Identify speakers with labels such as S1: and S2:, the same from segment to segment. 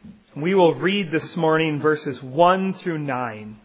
S1: We will read this morning verses 1 through 9.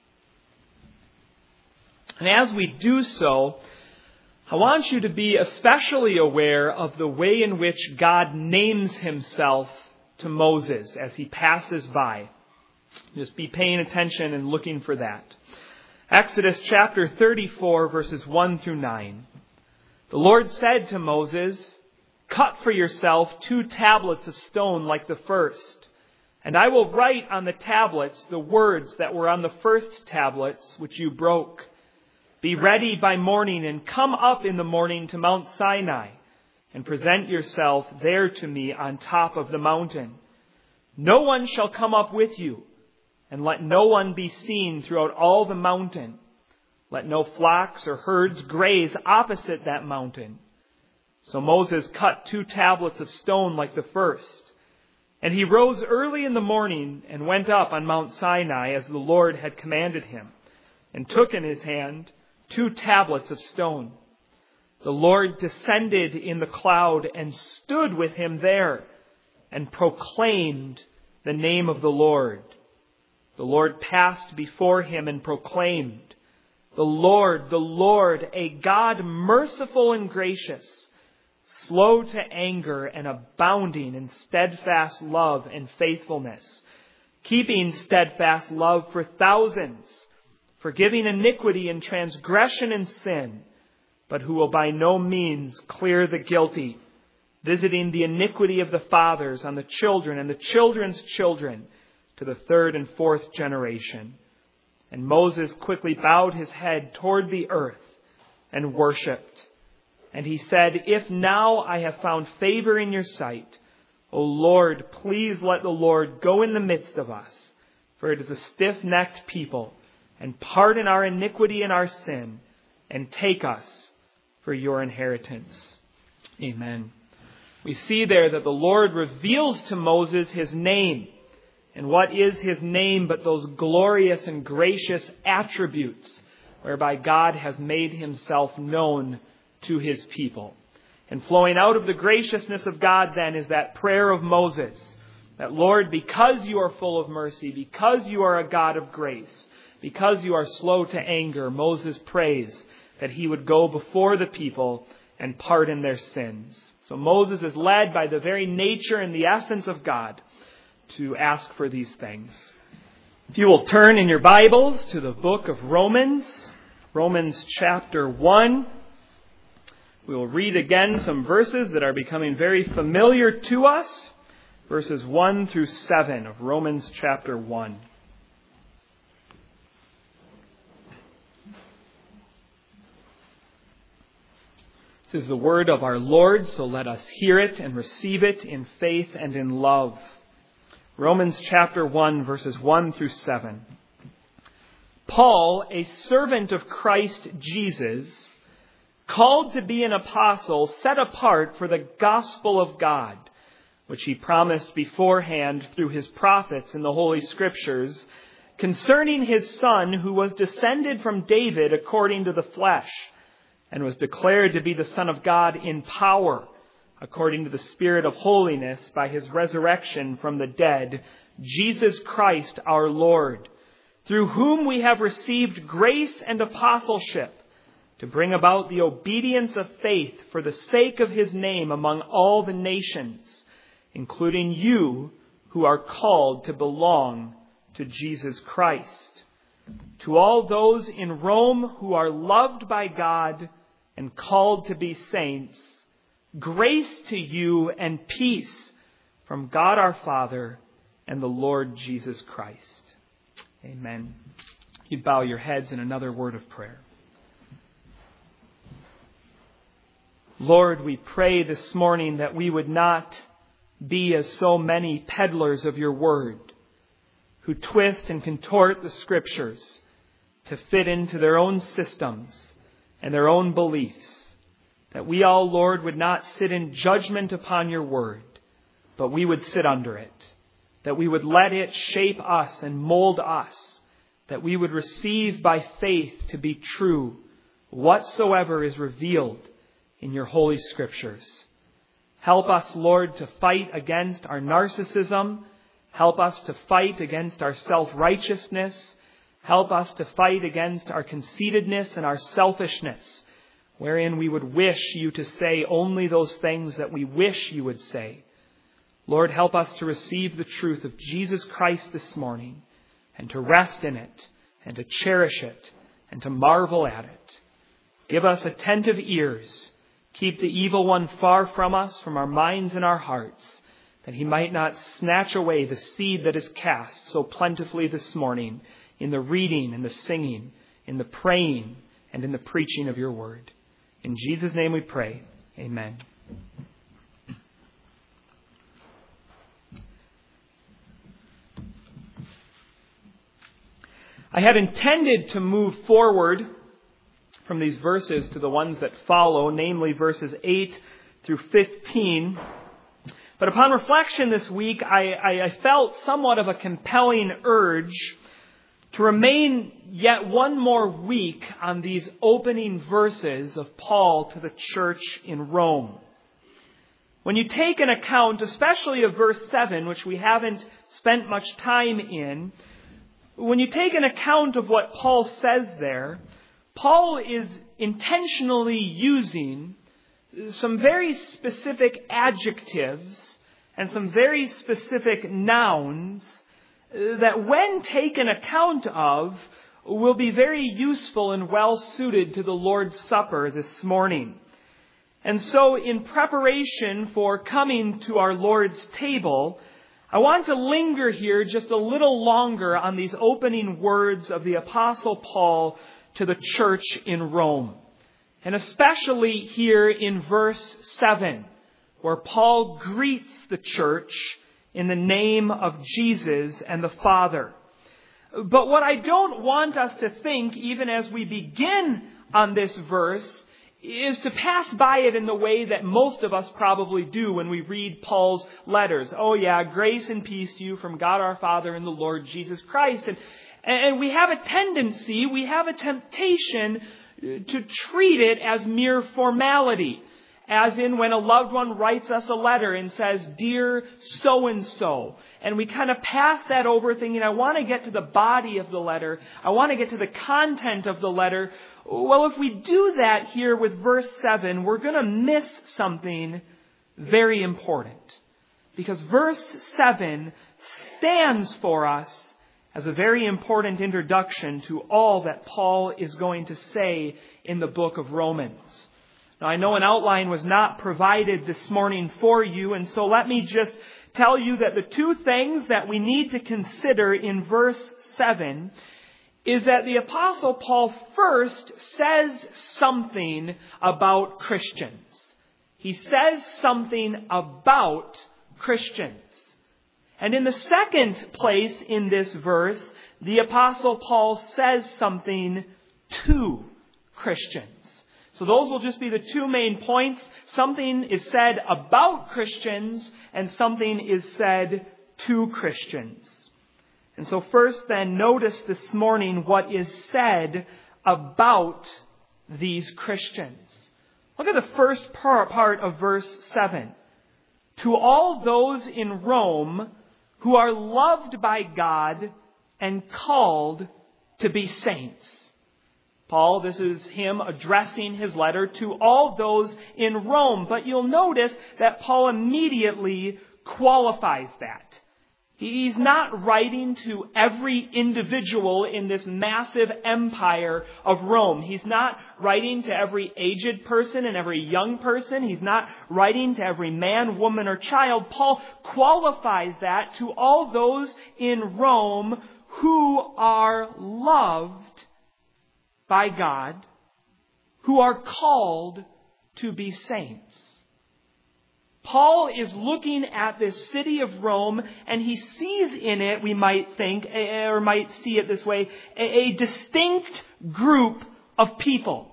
S1: And as we do so, I want you to be especially aware of the way in which God names himself to Moses as he passes by. Just be paying attention and looking for that. Exodus chapter 34, verses 1 through 9. The Lord said to Moses, "Cut for yourself 2 tablets of stone like the first, and I will write on the tablets the words that were on the first tablets which you broke. Be ready by morning and come up in the morning to Mount Sinai and present yourself there to me on top of the mountain. No one shall come up with you, and let no one be seen throughout all the mountain. Let no flocks or herds graze opposite that mountain." So Moses cut 2 tablets of stone like the first. And he rose early in the morning and went up on Mount Sinai as the Lord had commanded him, and took in his hand 2 tablets of stone. The Lord descended in the cloud and stood with him there and proclaimed the name of the Lord. The Lord passed before him and proclaimed, the Lord, a God merciful and gracious, slow to anger and abounding in steadfast love and faithfulness, keeping steadfast love for thousands, forgiving iniquity and transgression and sin, but who will by no means clear the guilty, visiting the iniquity of the fathers on the children and the children's children to the 3rd and 4th generation. And Moses quickly bowed his head toward the earth and worshipped. And he said, "If now I have found favor in your sight, O Lord, please let the Lord go in the midst of us, for it is a stiff-necked people, and pardon our iniquity and our sin, and take us for your inheritance." Amen. We see there that the Lord reveals to Moses his name. And what is his name but those glorious and gracious attributes whereby God has made himself known to his people. And flowing out of the graciousness of God then is that prayer of Moses, that Lord, because you are full of mercy, because you are a God of grace, because you are slow to anger, Moses prays that he would go before the people and pardon their sins. So Moses is led by the very nature and the essence of God to ask for these things. If you will turn in your Bibles to the book of Romans, Romans chapter 1. We will read again some verses that are becoming very familiar to us. Verses 1 through 7 of Romans chapter 1. This is the word of our Lord, so let us hear it and receive it in faith and in love. Romans chapter 1, verses 1 through 7. Paul, a servant of Christ Jesus, called to be an apostle, set apart for the gospel of God, which he promised beforehand through his prophets in the Holy Scriptures, concerning his Son, who was descended from David according to the flesh, and was declared to be the Son of God in power, according to the Spirit of holiness, by his resurrection from the dead, Jesus Christ our Lord, through whom we have received grace and apostleship, to bring about the obedience of faith for the sake of his name among all the nations, including you who are called to belong to Jesus Christ. To all those in Rome who are loved by God and called to be saints, grace to you and peace from God our Father and the Lord Jesus Christ. Amen. You bow your heads in another word of prayer. Lord, we pray this morning that we would not be as so many peddlers of your word, who twist and contort the Scriptures to fit into their own systems and their own beliefs, that we all, Lord, would not sit in judgment upon your word, but we would sit under it, that we would let it shape us and mold us, that we would receive by faith to be true whatsoever is revealed in your holy Scriptures. Help us, Lord, to fight against our narcissism Help us to fight against our self-righteousness. Help us to fight against our conceitedness and our selfishness, wherein we would wish you to say only those things that we wish you would say. Lord, help us to receive the truth of Jesus Christ this morning and to rest in it and to cherish it and to marvel at it. Give us attentive ears. Keep the evil one far from us, from our minds and our hearts, that he might not snatch away the seed that is cast so plentifully this morning in the reading and the singing, in the praying and in the preaching of your word. In Jesus' name we pray. Amen. I had intended to move forward from these verses to the ones that follow, namely verses 8 through 15. But upon reflection this week, I felt somewhat of a compelling urge to remain yet one more week on these opening verses of Paul to the church in Rome. When you take an account, especially of verse 7, which we haven't spent much time in, when you take an account of what Paul says there, Paul is intentionally using some very specific adjectives and some very specific nouns that when taken account of will be very useful and well suited to the Lord's Supper this morning. And so in preparation for coming to our Lord's table, I want to linger here just a little longer on these opening words of the Apostle Paul to the church in Rome. And especially here in verse 7, where Paul greets the church in the name of Jesus and the Father. But what I don't want us to think, even as we begin on this verse, is to pass by it in the way that most of us probably do when we read Paul's letters. Oh yeah, grace and peace to you from God our Father and the Lord Jesus Christ. And we have a tendency, we have a temptation to treat it as mere formality. As in when a loved one writes us a letter and says, "Dear so-and-so." And we kind of pass that over thinking, I want to get to the body of the letter. I want to get to the content of the letter. Well, if we do that here with verse 7, we're going to miss something very important. Because verse 7 stands for us as a very important introduction to all that Paul is going to say in the book of Romans. Now, I know an outline was not provided this morning for you, and so let me just tell you that the two things that we need to consider in verse 7 is that the Apostle Paul first says something about Christians. He says something about Christians. And in the second place in this verse, the Apostle Paul says something to Christians. So those will just be the two main points. Something is said about Christians and something is said to Christians. And so first then, notice this morning what is said about these Christians. Look at the first part of verse 7. To all those in Rome who are loved by God and called to be saints. Paul, this is him addressing his letter to all those in Rome. But you'll notice that Paul immediately qualifies that. He's not writing to every individual in this massive empire of Rome. He's not writing to every aged person and every young person. He's not writing to every man, woman, or child. Paul qualifies that to all those in Rome who are loved by God, who are called to be saints. Paul is looking at this city of Rome, and he sees in it, we might think, or might see it this way, a distinct group of people.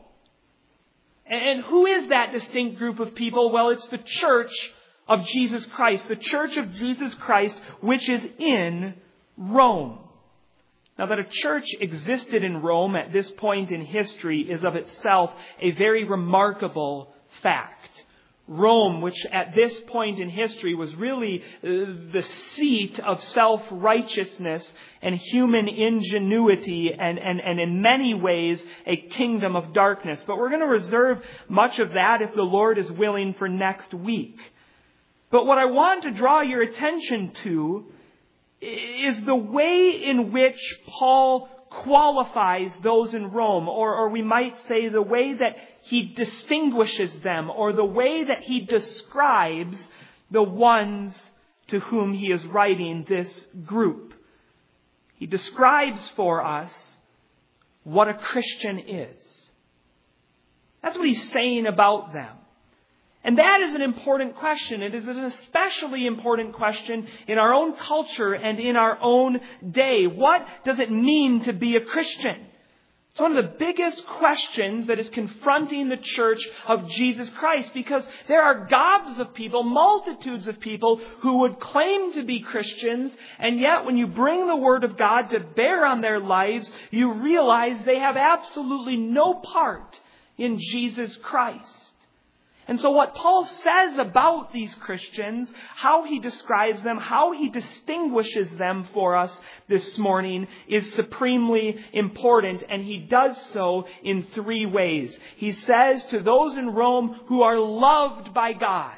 S1: And who is that distinct group of people? Well, it's the church of Jesus Christ, the church of Jesus Christ, which is in Rome. Now, that a church existed in Rome at this point in history is of itself a very remarkable fact. Rome, which at this point in history was really the seat of self-righteousness and human ingenuity and in many ways a kingdom of darkness. But we're going to reserve much of that, if the Lord is willing, for next week. But what I want to draw your attention to is the way in which Paul qualifies those in Rome, or we might say the way that he distinguishes them, or the way that he describes the ones to whom he is writing this group. He describes for us what a Christian is. That's what he's saying about them. And that is an important question. It is an especially important question in our own culture and in our own day. What does it mean to be a Christian? It's one of the biggest questions that is confronting the church of Jesus Christ, because there are gobs of people, multitudes of people who would claim to be Christians, and yet when you bring the Word of God to bear on their lives, you realize they have absolutely no part in Jesus Christ. And so what Paul says about these Christians, how he describes them, how he distinguishes them for us this morning is supremely important. And he does so in three ways. He says to those in Rome who are loved by God,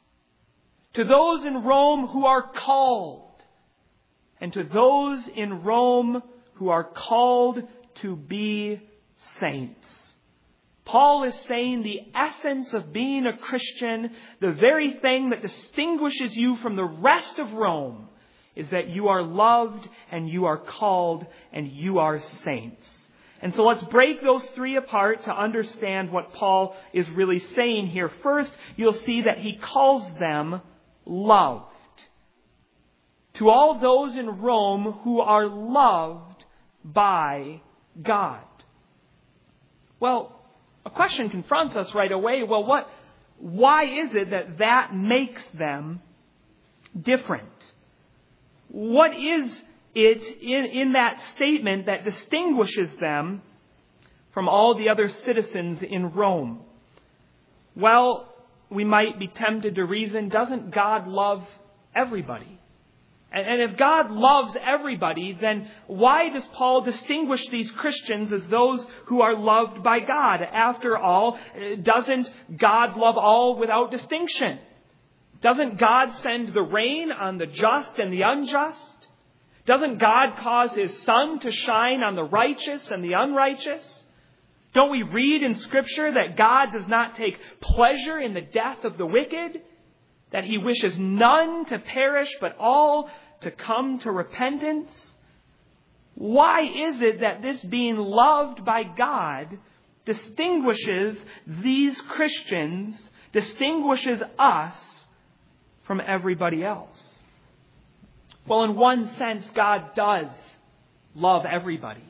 S1: to those in Rome who are called, and to those in Rome who are called to be saints. Paul is saying the essence of being a Christian, the very thing that distinguishes you from the rest of Rome, is that you are loved and you are called and you are saints. And so let's break those three apart to understand what Paul is really saying here. First, you'll see that he calls them loved. To all those in Rome who are loved by God. Well, a question confronts us right away. Well, why is it that makes them different? What is it in that statement that distinguishes them from all the other citizens in Rome? Well, we might be tempted to reason, doesn't God love everybody? And if God loves everybody, then why does Paul distinguish these Christians as those who are loved by God? After all, doesn't God love all without distinction? Doesn't God send the rain on the just and the unjust? Doesn't God cause His sun to shine on the righteous and the unrighteous? Don't we read in Scripture that God does not take pleasure in the death of the wicked? That He wishes none to perish, but all to come to repentance? Why is it that this being loved by God distinguishes these Christians, distinguishes us from everybody else? Well, in one sense, God does love everybody.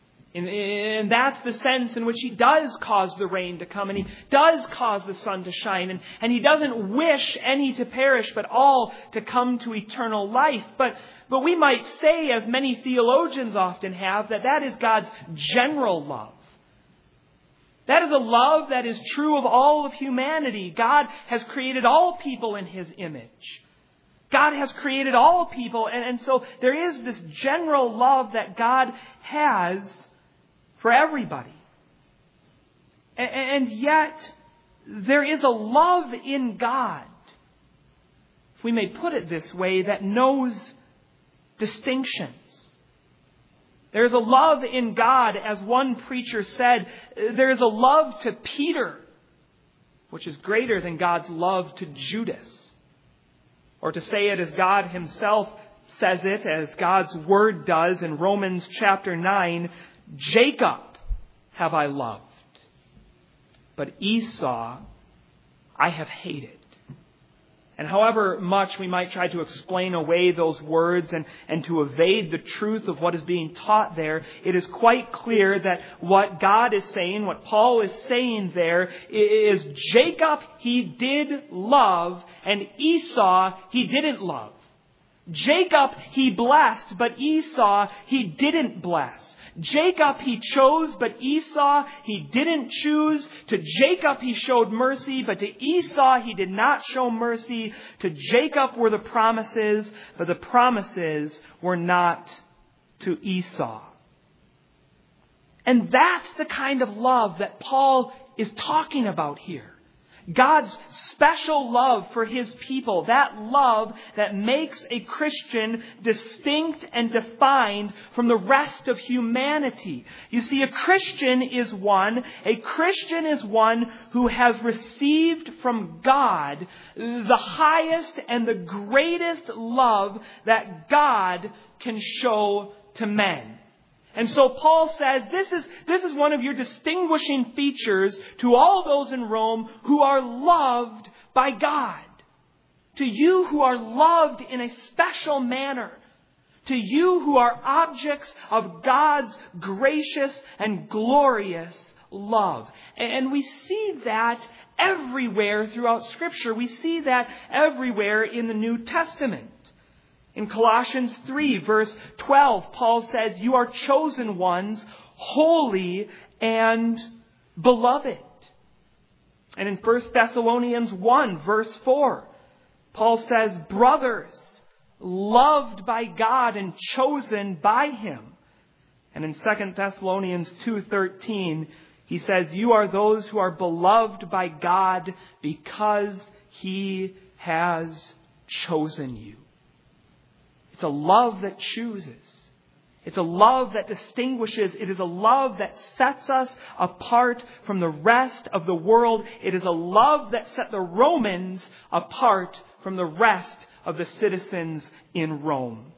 S1: And that's the sense in which He does cause the rain to come, and He does cause the sun to shine, and He doesn't wish any to perish, but all to come to eternal life. But we might say, as many theologians often have, that is God's general love. That is a love that is true of all of humanity. God has created all people in His image. God has created all people, and so there is this general love that God has for everybody. And yet, there is a love in God, if we may put it this way, that knows distinctions. There is a love in God, as one preacher said, there is a love to Peter, which is greater than God's love to Judas. Or to say it as God Himself says it, as God's Word does in Romans chapter 9, Jacob have I loved, but Esau I have hated. And however much we might try to explain away those words and to evade the truth of what is being taught there, it is quite clear that what God is saying, what Paul is saying there, is Jacob He did love and Esau He didn't love. Jacob He blessed, but Esau He didn't bless. Jacob he chose, but Esau he didn't choose. To Jacob he showed mercy, but to Esau he did not show mercy. To Jacob were the promises, but the promises were not to Esau. And that's the kind of love that Paul is talking about here. God's special love for His people. That love that makes a Christian distinct and defined from the rest of humanity. You see, a Christian is one who has received from God the highest and the greatest love that God can show to men. And so Paul says, this is one of your distinguishing features to all those in Rome who are loved by God. To you who are loved in a special manner. To you who are objects of God's gracious and glorious love. And we see that everywhere throughout Scripture. We see that everywhere in the New Testament. In Colossians 3, verse 12, Paul says, you are chosen ones, holy and beloved. And in 1 Thessalonians 1, verse 4, Paul says, brothers, loved by God and chosen by Him. And in 2 Thessalonians 2:13, he says, you are those who are beloved by God because He has chosen you. It's a love that chooses. It's a love that distinguishes. It is a love that sets us apart from the rest of the world. It is a love that set the Romans apart from the rest of the citizens in Rome.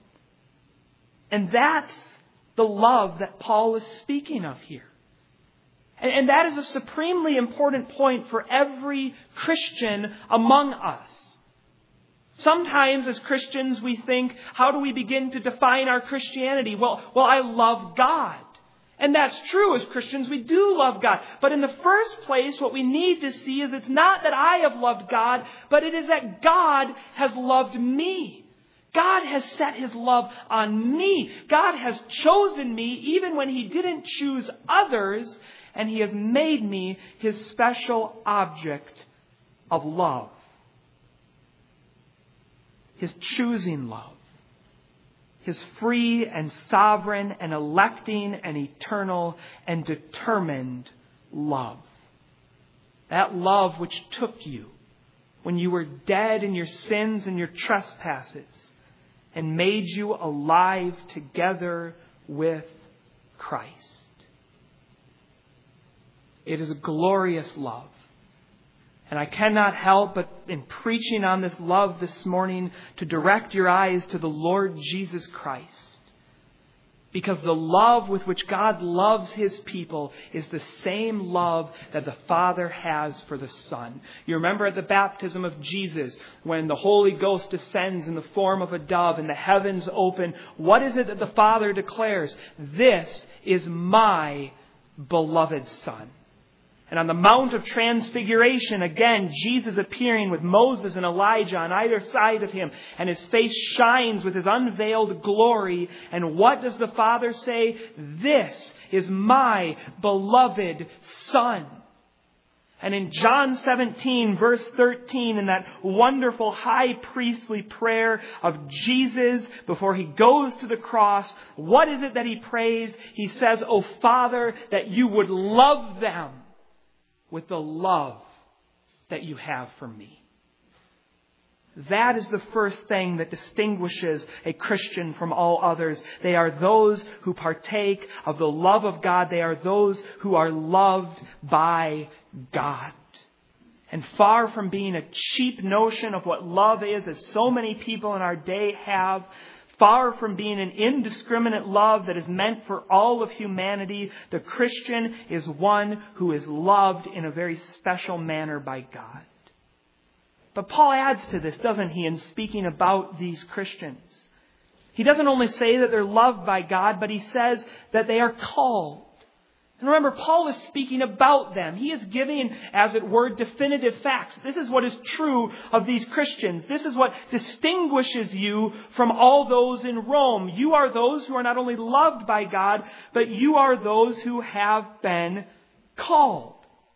S1: And that's the love that Paul is speaking of here. And that is a supremely important point for every Christian among us. Sometimes as Christians we think, how do we begin to define our Christianity? Well, I love God. And that's true. As Christians we do love God. But in the first place, what we need to see is it's not that I have loved God, but it is that God has loved me. God has set His love on me. God has chosen me even when He didn't choose others, and He has made me His special object of love. His choosing love. His free and sovereign and electing and eternal and determined love. That love which took you when you were dead in your sins and your trespasses and made you alive together with Christ. It is a glorious love. And I cannot help but in preaching on this love this morning to direct your eyes to the Lord Jesus Christ. Because the love with which God loves His people is the same love that the Father has for the Son. You remember at the baptism of Jesus, when the Holy Ghost descends in the form of a dove and the heavens open, what is it that the Father declares? This is my beloved Son. And on the Mount of Transfiguration, again, Jesus appearing with Moses and Elijah on either side of Him, and His face shines with His unveiled glory. And what does the Father say? This is my beloved Son. And in John 17, verse 13, in that wonderful high priestly prayer of Jesus before He goes to the cross, what is it that He prays? He says, "O Father, that you would love them with the love that you have for me." That is the first thing that distinguishes a Christian from all others. They are those who partake of the love of God. They are those who are loved by God. And far from being a cheap notion of what love is, as so many people in our day have, far from being an indiscriminate love that is meant for all of humanity, the Christian is one who is loved in a very special manner by God. But Paul adds to this, doesn't he, in speaking about these Christians. He doesn't only say that they're loved by God, but he says that they are called. And remember, Paul is speaking about them. He is giving, as it were, definitive facts. This is what is true of these Christians. This is what distinguishes you from all those in Rome. You are those who are not only loved by God, but you are those who have been called.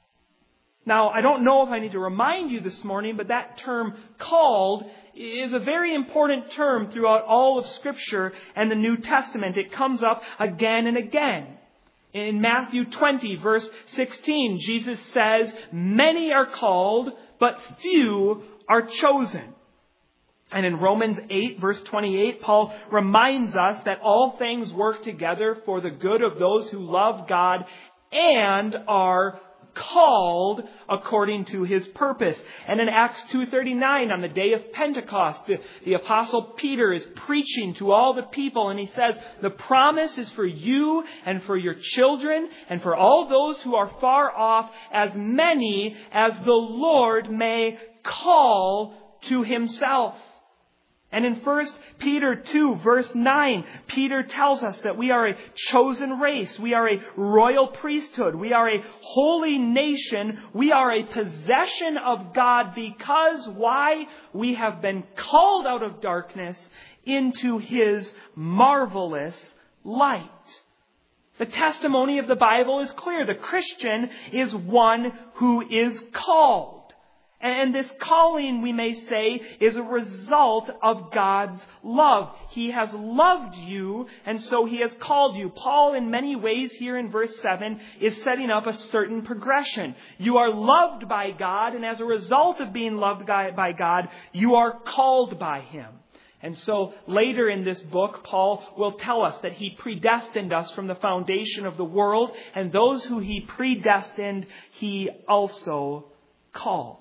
S1: Now, I don't know if I need to remind you this morning, but that term called is a very important term throughout all of Scripture and the New Testament. It comes up again and again. In Matthew 20, verse 16, Jesus says, "Many are called, but few are chosen." And in Romans 8, verse 28, Paul reminds us that all things work together for the good of those who love God and are called according to His purpose. And in Acts 2:39, on the day of Pentecost, the Apostle Peter is preaching to all the people, and he says, "The promise is for you and for your children and for all those who are far off, as many as the Lord may call to Himself." And in 1 Peter 2, verse 9, Peter tells us that we are a chosen race. We are a royal priesthood. We are a holy nation. We are a possession of God because why? We have been called out of darkness into His marvelous light. The testimony of the Bible is clear. The Christian is one who is called. And this calling, we may say, is a result of God's love. He has loved you, and so He has called you. Paul, in many ways, here in verse 7, is setting up a certain progression. You are loved by God, and as a result of being loved by God, you are called by Him. And so later in this book, Paul will tell us that He predestined us from the foundation of the world, and those who He predestined, He also called.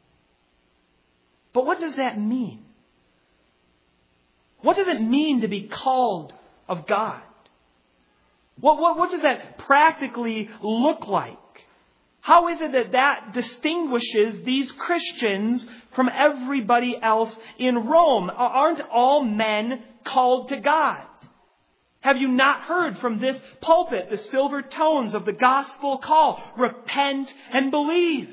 S1: But what does that mean? What does it mean to be called of God? What does that practically look like? How is it that distinguishes these Christians from everybody else in Rome? Aren't all men called to God? Have you not heard from this pulpit the silver tones of the gospel call? Repent and believe.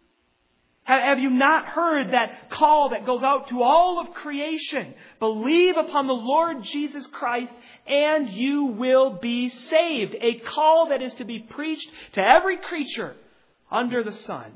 S1: Have you not heard that call that goes out to all of creation? Believe upon the Lord Jesus Christ and you will be saved. A call that is to be preached to every creature under the sun.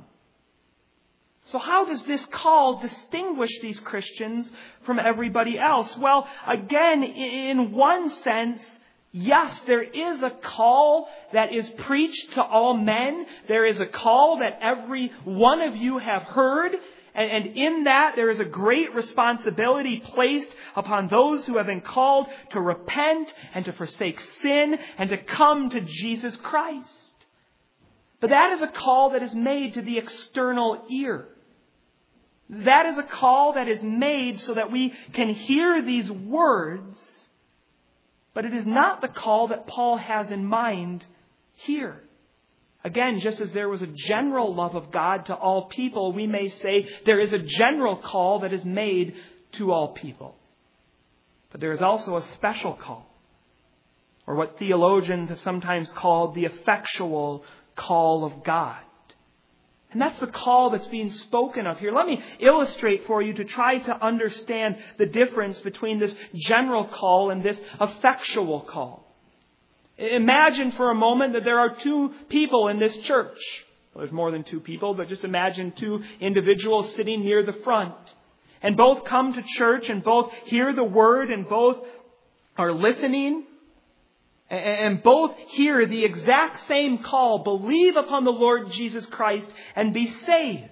S1: So how does this call distinguish these Christians from everybody else? Well, again, in one sense, yes, there is a call that is preached to all men. There is a call that every one of you have heard. And in that, there is a great responsibility placed upon those who have been called to repent and to forsake sin and to come to Jesus Christ. But that is a call that is made to the external ear. That is a call that is made so that we can hear these words. But it is not the call that Paul has in mind here. Again, just as there was a general love of God to all people, we may say there is a general call that is made to all people. But there is also a special call, or what theologians have sometimes called the effectual call of God. And that's the call that's being spoken of here. Let me illustrate for you to try to understand the difference between this general call and this effectual call. Imagine for a moment that there are two people in this church. Well, there's more than two people, but just imagine two individuals sitting near the front. And both come to church and both hear the word and both are listening. And both hear the exact same call, believe upon the Lord Jesus Christ and be saved.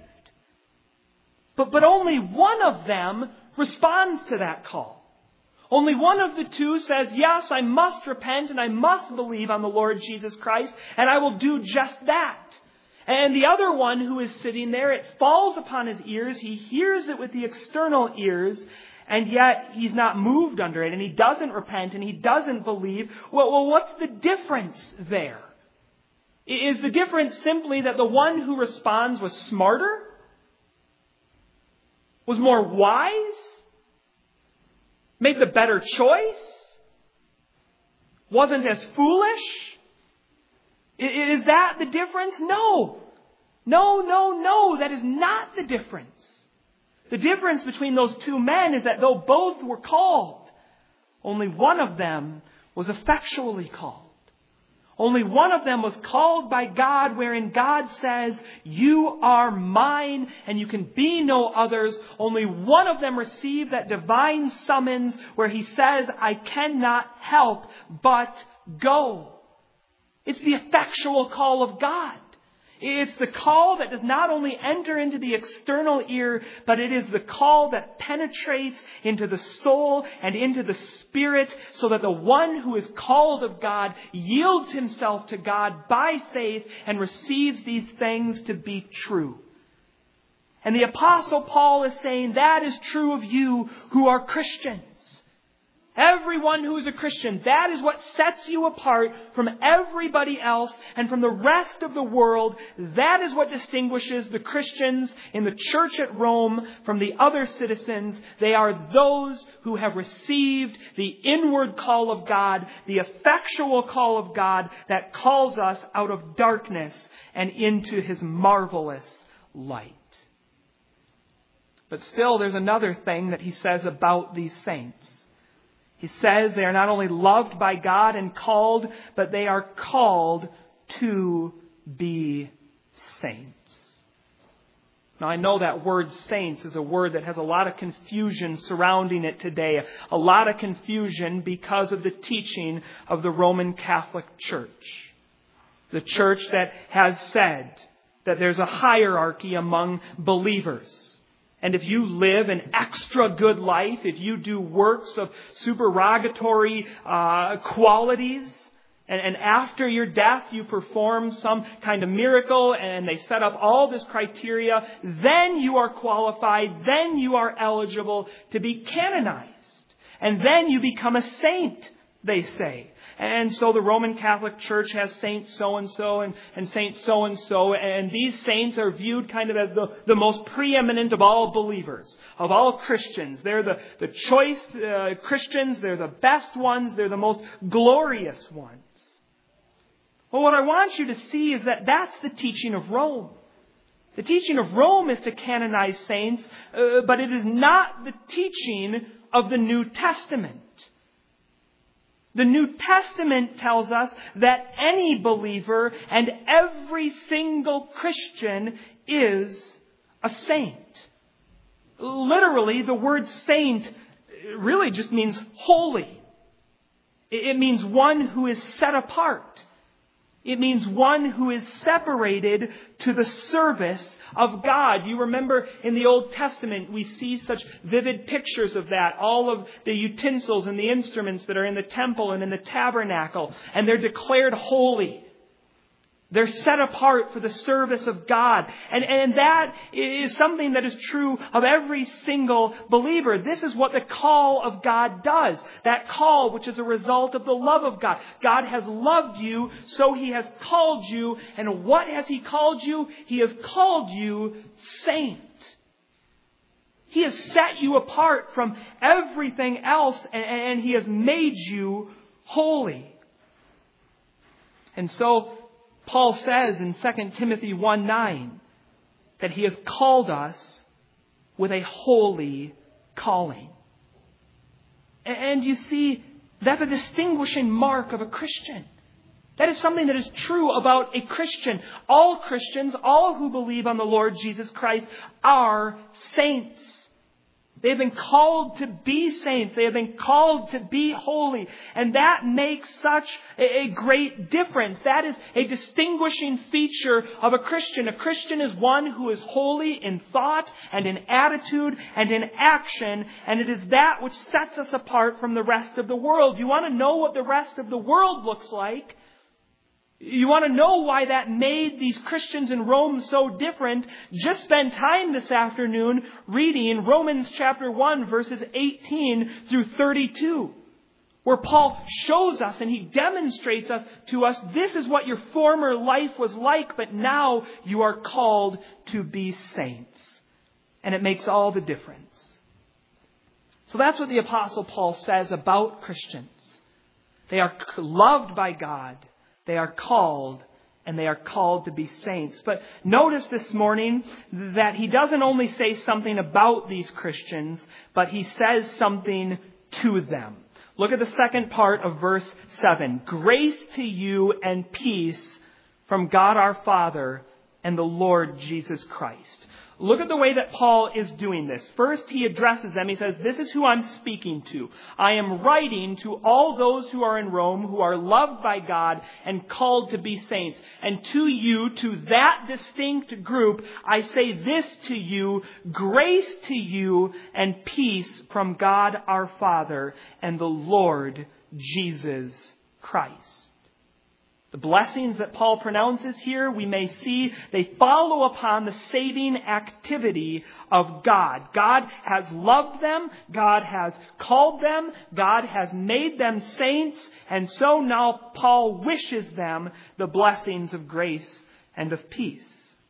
S1: But only one of them responds to that call. Only one of the two says, yes, I must repent and I must believe on the Lord Jesus Christ, and I will do just that. And the other one who is sitting there, it falls upon his ears, he hears it with the external ears, and yet he's not moved under it, and he doesn't repent, and he doesn't believe. Well, what's the difference there? Is the difference simply that the one who responds was smarter? Was more wise? Made the better choice? Wasn't as foolish? Is that the difference? No. No. That is not the difference. The difference between those two men is that though both were called, only one of them was effectually called. Only one of them was called by God, wherein God says, "You are mine and you can be no others." Only one of them received that divine summons where he says, "I cannot help but go." It's the effectual call of God. It's the call that does not only enter into the external ear, but it is the call that penetrates into the soul and into the spirit, so that the one who is called of God yields himself to God by faith and receives these things to be true. And the Apostle Paul is saying that is true of you who are Christians. Everyone who is a Christian, that is what sets you apart from everybody else and from the rest of the world. That is what distinguishes the Christians in the church at Rome from the other citizens. They are those who have received the inward call of God, the effectual call of God that calls us out of darkness and into his marvelous light. But still, there's another thing that he says about these saints. He says they are not only loved by God and called, but they are called to be saints. Now, I know that word saints is a word that has a lot of confusion surrounding it today. A lot of confusion because of the teaching of the Roman Catholic Church. The church that has said that there's a hierarchy among believers. And if you live an extra good life, if you do works of supererogatory qualities, and after your death you perform some kind of miracle, and they set up all this criteria, then you are qualified, then you are eligible to be canonized. And then you become a saint, they say. And so the Roman Catholic Church has Saint so-and-so and Saint so-and-so. And these saints are viewed kind of as the most preeminent of all believers, of all Christians. They're the choice Christians. They're the best ones. They're the most glorious ones. Well, what I want you to see is that that's the teaching of Rome. The teaching of Rome is to canonize saints, but it is not the teaching of the New Testament. The New Testament tells us that any believer and every single Christian is a saint. Literally, the word saint really just means holy. It means one who is set apart. It means one who is separated to the service of God. You remember in the Old Testament, we see such vivid pictures of that. All of the utensils and the instruments that are in the temple and in the tabernacle. And they're declared holy. They're set apart for the service of God. And that is something that is true of every single believer. This is what the call of God does. That call, which is a result of the love of God. God has loved you, so He has called you. And what has He called you? He has called you saint. He has set you apart from everything else, and He has made you holy. And so Paul says in 2 Timothy 1:9 that He has called us with a holy calling. And you see, that's a distinguishing mark of a Christian. That is something that is true about a Christian. All Christians, all who believe on the Lord Jesus Christ, are saints. They have been called to be saints. They have been called to be holy. And that makes such a great difference. That is a distinguishing feature of a Christian. A Christian is one who is holy in thought and in attitude and in action. And it is that which sets us apart from the rest of the world. You want to know what the rest of the world looks like? You want to know why that made these Christians in Rome so different? Just spend time this afternoon reading Romans chapter 1, verses 18 through 32, where Paul shows us and he demonstrates to us, this is what your former life was like, but now you are called to be saints. And it makes all the difference. So that's what the Apostle Paul says about Christians. They are loved by God. They are called, and they are called to be saints. But notice this morning that he doesn't only say something about these Christians, but he says something to them. Look at the second part of verse 7. Grace to you and peace from God our Father and the Lord Jesus Christ. Look at the way that Paul is doing this. First, he addresses them. He says, this is who I'm speaking to. I am writing to all those who are in Rome, who are loved by God and called to be saints. And to you, to that distinct group, I say this to you, grace to you and peace from God our Father and the Lord Jesus Christ. The blessings that Paul pronounces here, we may see, they follow upon the saving activity of God. God has loved them. God has called them. God has made them saints. And so now Paul wishes them the blessings of grace and of peace.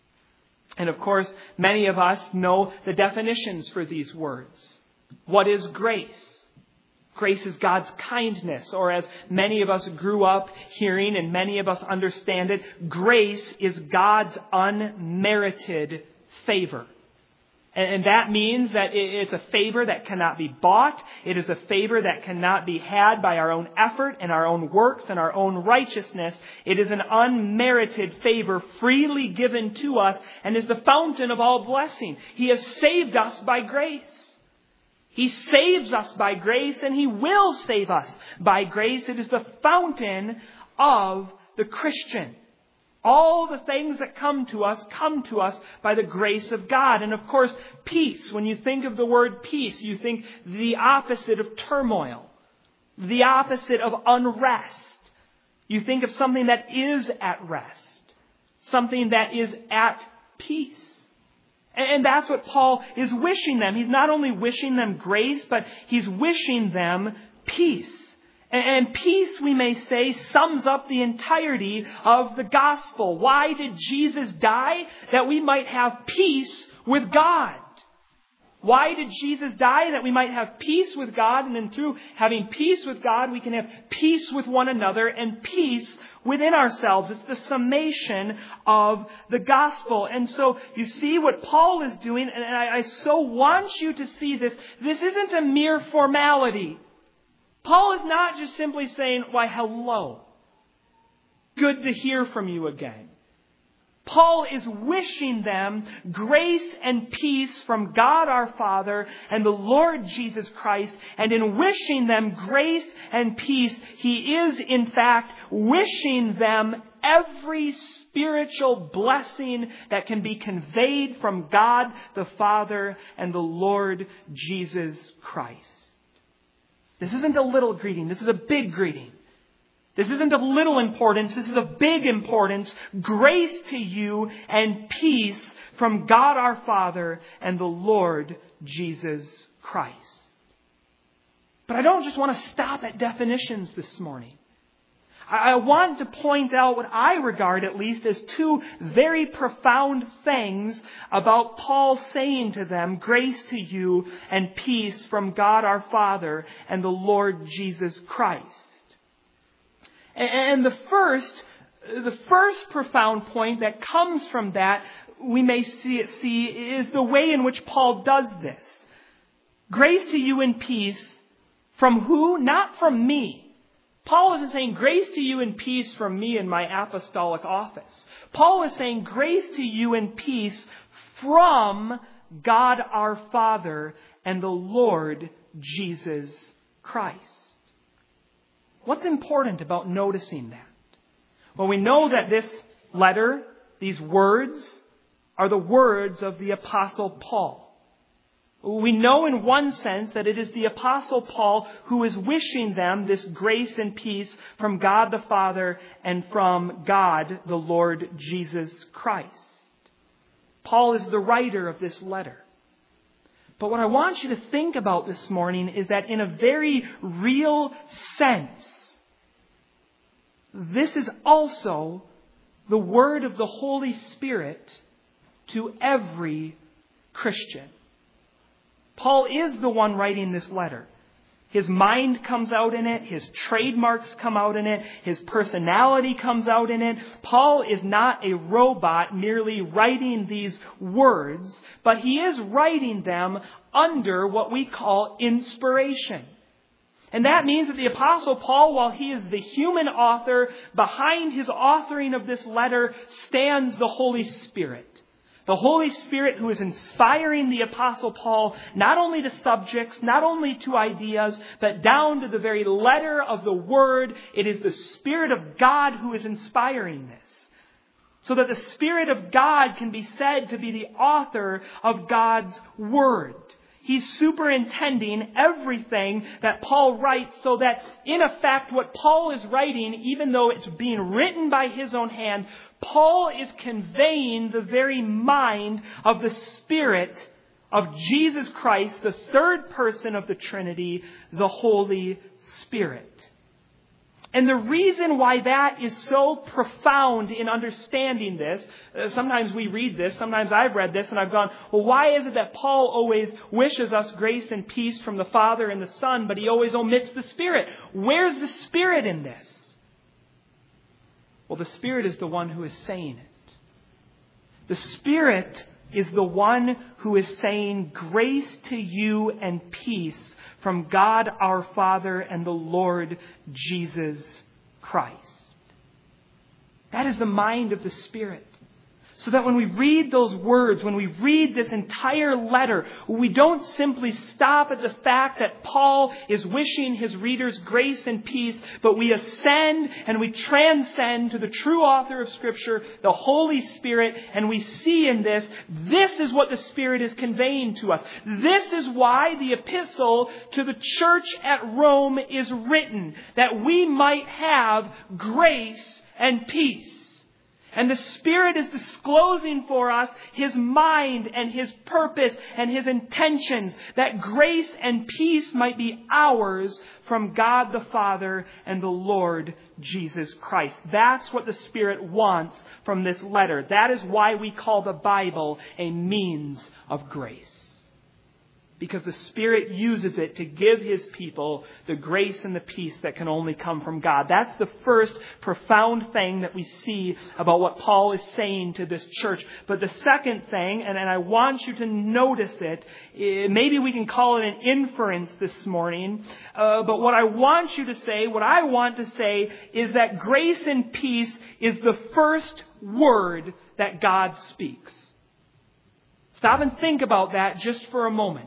S1: And of course, many of us know the definitions for these words. What is grace? Grace is God's kindness, or as many of us grew up hearing and many of us understand it, grace is God's unmerited favor. And that means that it's a favor that cannot be bought. It is a favor that cannot be had by our own effort and our own works and our own righteousness. It is an unmerited favor freely given to us and is the fountain of all blessing. He has saved us by grace. He saves us by grace, and He will save us by grace. It is the fountain of the Christian. All the things that come to us by the grace of God. And of course, peace. When you think of the word peace, you think the opposite of turmoil, the opposite of unrest. You think of something that is at rest, something that is at peace. And that's what Paul is wishing them. He's not only wishing them grace, but he's wishing them peace. And peace, we may say, sums up the entirety of the gospel. Why did Jesus die? That we might have peace with God. Why did Jesus die? That we might have peace with God. And then through having peace with God, we can have peace with one another and peace within ourselves. It's the summation of the gospel. And so you see what Paul is doing, and I so want you to see this. This isn't a mere formality. Paul is not just simply saying, why, hello. Good to hear from you again. Paul is wishing them grace and peace from God our Father and the Lord Jesus Christ. And in wishing them grace and peace, he is in fact wishing them every spiritual blessing that can be conveyed from God the Father and the Lord Jesus Christ. This isn't a little greeting. This is a big greeting. This isn't of little importance. This is of big importance. Grace to you and peace from God our Father and the Lord Jesus Christ. But I don't just want to stop at definitions this morning. I want to point out what I regard at least as two very profound things about Paul saying to them, grace to you and peace from God our Father and the Lord Jesus Christ. And the first profound point that comes from that, we may see is the way in which Paul does this. Grace to you and peace from who? Not from me. Paul isn't saying grace to you and peace from me in my apostolic office. Paul is saying grace to you and peace from God our Father and the Lord Jesus Christ. What's important about noticing that? Well, we know that this letter, these words, are the words of the Apostle Paul. We know in one sense that it is the Apostle Paul who is wishing them this grace and peace from God the Father and from God the Lord Jesus Christ. Paul is the writer of this letter. But what I want you to think about this morning is that in a very real sense, this is also the word of the Holy Spirit to every Christian. Paul is the one writing this letter. His mind comes out in it. His trademarks come out in it. His personality comes out in it. Paul is not a robot merely writing these words, but he is writing them under what we call inspiration. And that means that the Apostle Paul, while he is the human author, behind his authoring of this letter stands the Holy Spirit. The Holy Spirit who is inspiring the Apostle Paul, not only to subjects, not only to ideas, but down to the very letter of the Word. It is the Spirit of God who is inspiring this. So that the Spirit of God can be said to be the author of God's Word. He's superintending everything that Paul writes so that, in effect, what Paul is writing, even though it's being written by his own hand, Paul is conveying the very mind of the Spirit of Jesus Christ, the third person of the Trinity, the Holy Spirit. And the reason why that is so profound in understanding this, sometimes we read this, sometimes I've read this and I've gone, well, why is it that Paul always wishes us grace and peace from the Father and the Son, but he always omits the Spirit? Where's the Spirit in this? Well, the Spirit is the one who is saying it. The Spirit is the one who is saying grace to you and peace from God our Father and the Lord Jesus Christ. That is the mind of the Spirit. So that when we read those words, when we read this entire letter, we don't simply stop at the fact that Paul is wishing his readers grace and peace, but we ascend and we transcend to the true author of Scripture, the Holy Spirit, and we see in this is what the Spirit is conveying to us. This is why the epistle to the church at Rome is written, that we might have grace and peace. And the Spirit is disclosing for us His mind and His purpose and His intentions, that grace and peace might be ours from God the Father and the Lord Jesus Christ. That's what the Spirit wants from this letter. That is why we call the Bible a means of grace. Because the Spirit uses it to give His people the grace and the peace that can only come from God. That's the first profound thing that we see about what Paul is saying to this church. But the second thing, and I want you to notice it, maybe we can call it an inference this morning, but what I want to say is that grace and peace is the first word that God speaks. Stop and think about that just for a moment.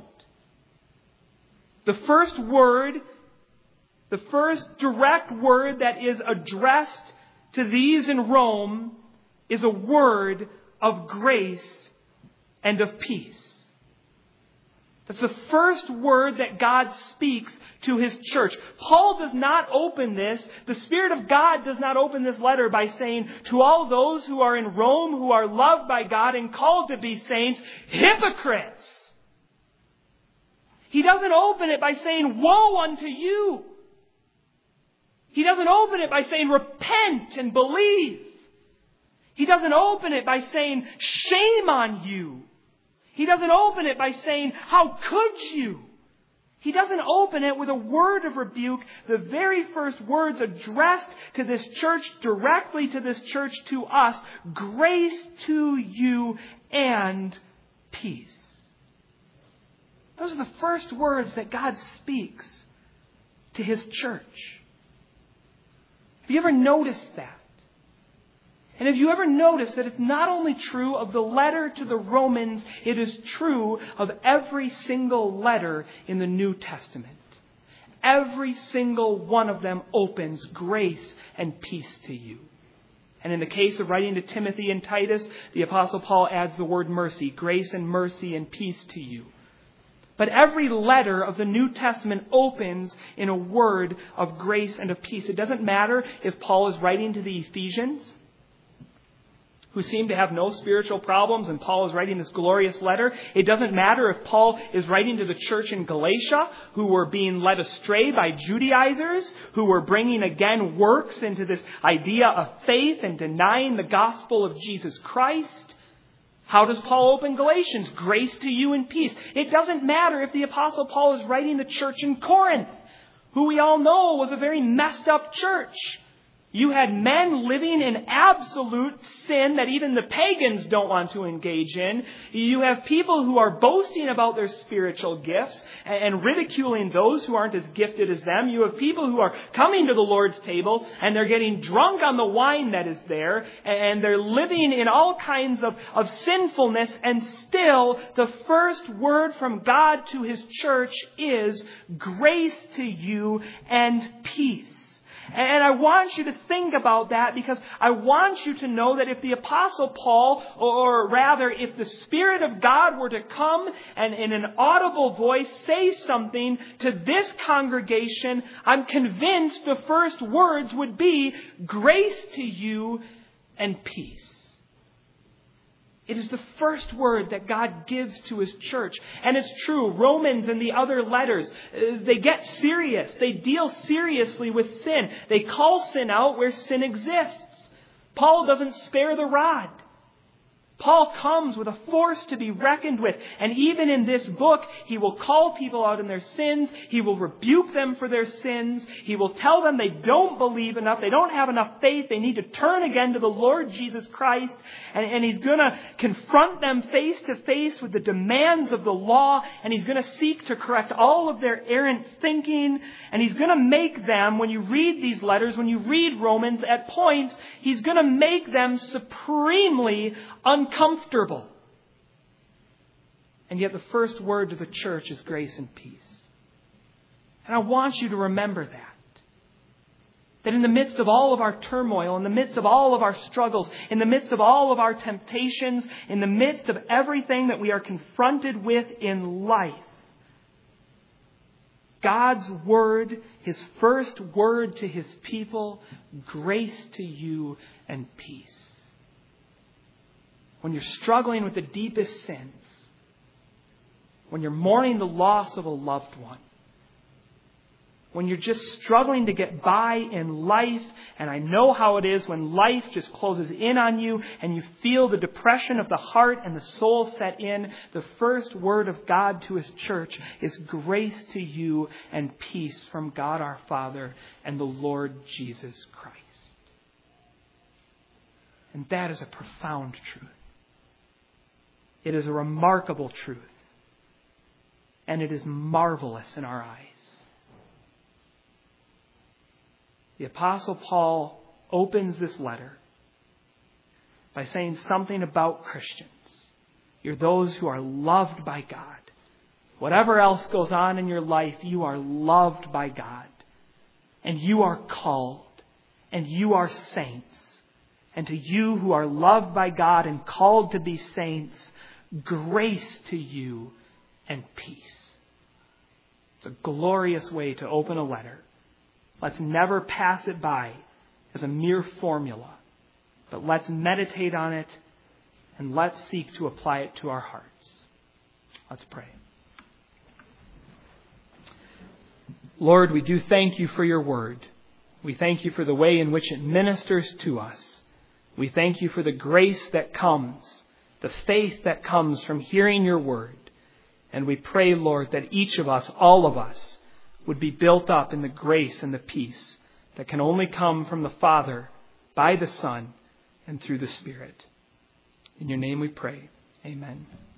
S1: The first word, the first direct word that is addressed to these in Rome is a word of grace and of peace. That's the first word that God speaks to His church. Paul does not open this, the Spirit of God does not open this letter by saying, to all those who are in Rome, who are loved by God and called to be saints, hypocrites. He doesn't open it by saying, woe unto you. He doesn't open it by saying, repent and believe. He doesn't open it by saying, shame on you. He doesn't open it by saying, how could you? He doesn't open it with a word of rebuke. The very first words addressed to this church, directly to this church, to us, grace to you and peace. Those are the first words that God speaks to His church. Have you ever noticed that? And have you ever noticed that it's not only true of the letter to the Romans, it is true of every single letter in the New Testament. Every single one of them opens grace and peace to you. And in the case of writing to Timothy and Titus, the Apostle Paul adds the word mercy, grace and mercy and peace to you. But every letter of the New Testament opens in a word of grace and of peace. It doesn't matter if Paul is writing to the Ephesians, who seem to have no spiritual problems, and Paul is writing this glorious letter. It doesn't matter if Paul is writing to the church in Galatia, who were being led astray by Judaizers, who were bringing again works into this idea of faith and denying the gospel of Jesus Christ. How does Paul open Galatians? Grace to you and peace. It doesn't matter if the Apostle Paul is writing the church in Corinth, who we all know was a very messed up church. You had men living in absolute sin that even the pagans don't want to engage in. You have people who are boasting about their spiritual gifts and ridiculing those who aren't as gifted as them. You have people who are coming to the Lord's table and they're getting drunk on the wine that is there, and they're living in all kinds of sinfulness, and still the first word from God to His church is grace to you and peace. And I want you to think about that, because I want you to know that if the Apostle Paul, or rather if the Spirit of God were to come and in an audible voice say something to this congregation, I'm convinced the first words would be grace to you and peace. It is the first word that God gives to His church. And it's true, Romans and the other letters, they get serious. They deal seriously with sin. They call sin out where sin exists. Paul doesn't spare the rod. Paul comes with a force to be reckoned with. And even in this book, he will call people out in their sins. He will rebuke them for their sins. He will tell them they don't believe enough. They don't have enough faith. They need to turn again to the Lord Jesus Christ. And he's going to confront them face to face with the demands of the law. And he's going to seek to correct all of their errant thinking. And he's going to make them, when you read these letters, when you read Romans, at points, he's going to make them supremely uncomfortable. And yet the first word to the church is grace and peace. And I want you to remember that. That in the midst of all of our turmoil, in the midst of all of our struggles, in the midst of all of our temptations, in the midst of everything that we are confronted with in life, God's word, His first word to His people, grace to you and peace. When you're struggling with the deepest sins, when you're mourning the loss of a loved one, when you're just struggling to get by in life, and I know how it is when life just closes in on you and you feel the depression of the heart and the soul set in, the first word of God to His church is grace to you and peace from God our Father and the Lord Jesus Christ. And that is a profound truth. It is a remarkable truth. And it is marvelous in our eyes. The Apostle Paul opens this letter by saying something about Christians. You're those who are loved by God. Whatever else goes on in your life, you are loved by God. And you are called. And you are saints. And to you who are loved by God and called to be saints, grace to you and peace. It's a glorious way to open a letter. Let's never pass it by as a mere formula, but let's meditate on it and let's seek to apply it to our hearts. Let's pray. Lord, we do thank you for your word. We thank you for the way in which it ministers to us. We thank you for the grace that comes, the faith that comes from hearing your word. And we pray, Lord, that each of us, all of us, would be built up in the grace and the peace that can only come from the Father, by the Son, and through the Spirit. In your name we pray. Amen.